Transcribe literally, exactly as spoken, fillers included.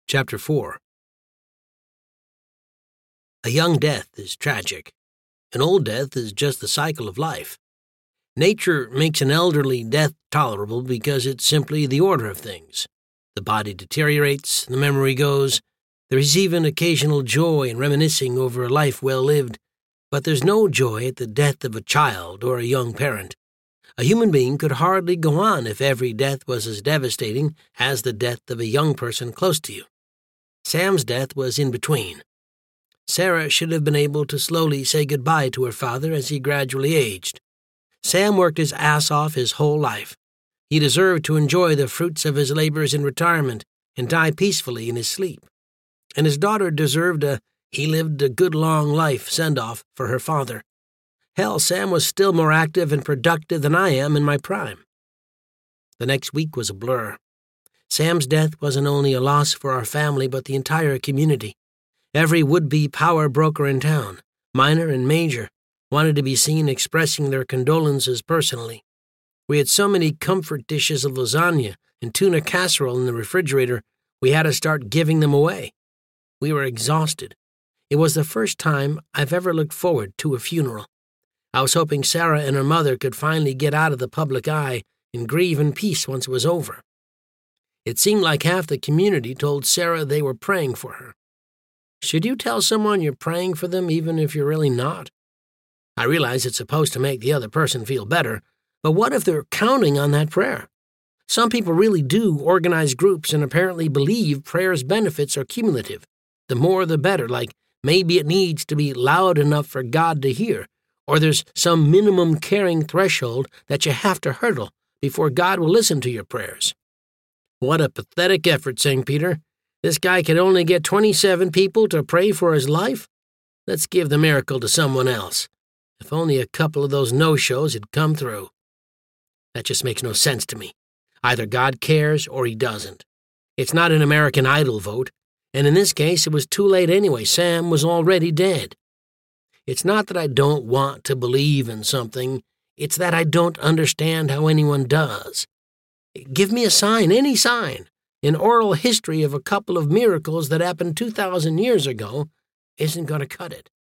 Chapter four. A young death is tragic. An old death is just the cycle of life. Nature makes an elderly death tolerable because it's simply the order of things. The body deteriorates, the memory goes. There is even occasional joy in reminiscing over a life well lived, but there's no joy at the death of a child or a young parent. A human being could hardly go on if every death was as devastating as the death of a young person close to you. Sam's death was in between. Sarah should have been able to slowly say goodbye to her father as he gradually aged. Sam worked his ass off his whole life. He deserved to enjoy the fruits of his labors in retirement and die peacefully in his sleep. And his daughter deserved a he lived a good long life send-off for her father. Hell, Sam was still more active and productive than I am in my prime. The next week was a blur. Sam's death wasn't only a loss for our family but the entire community. Every would-be power broker in town, minor and major, wanted to be seen expressing their condolences personally. We had so many comfort dishes of lasagna and tuna casserole in the refrigerator, we had to start giving them away. We were exhausted. It was the first time I've ever looked forward to a funeral. I was hoping Sarah and her mother could finally get out of the public eye and grieve in peace once it was over. It seemed like half the community told Sarah they were praying for her. Should you tell someone you're praying for them even if you're really not? I realize it's supposed to make the other person feel better, but what if they're counting on that prayer? Some people really do organize groups and apparently believe prayers' benefits are cumulative. The more the better, like maybe it needs to be loud enough for God to hear, or there's some minimum caring threshold that you have to hurdle before God will listen to your prayers. What a pathetic effort, Saint Peter. This guy could only get twenty-seven people to pray for his life? Let's give the miracle to someone else. If only a couple of those no-shows had come through. That just makes no sense to me. Either God cares or he doesn't. It's not an American Idol vote, and in this case it was too late anyway. Sam was already dead. It's not that I don't want to believe in something, it's that I don't understand how anyone does. Give me a sign, any sign. An oral history of a couple of miracles that happened two thousand years ago isn't going to cut it.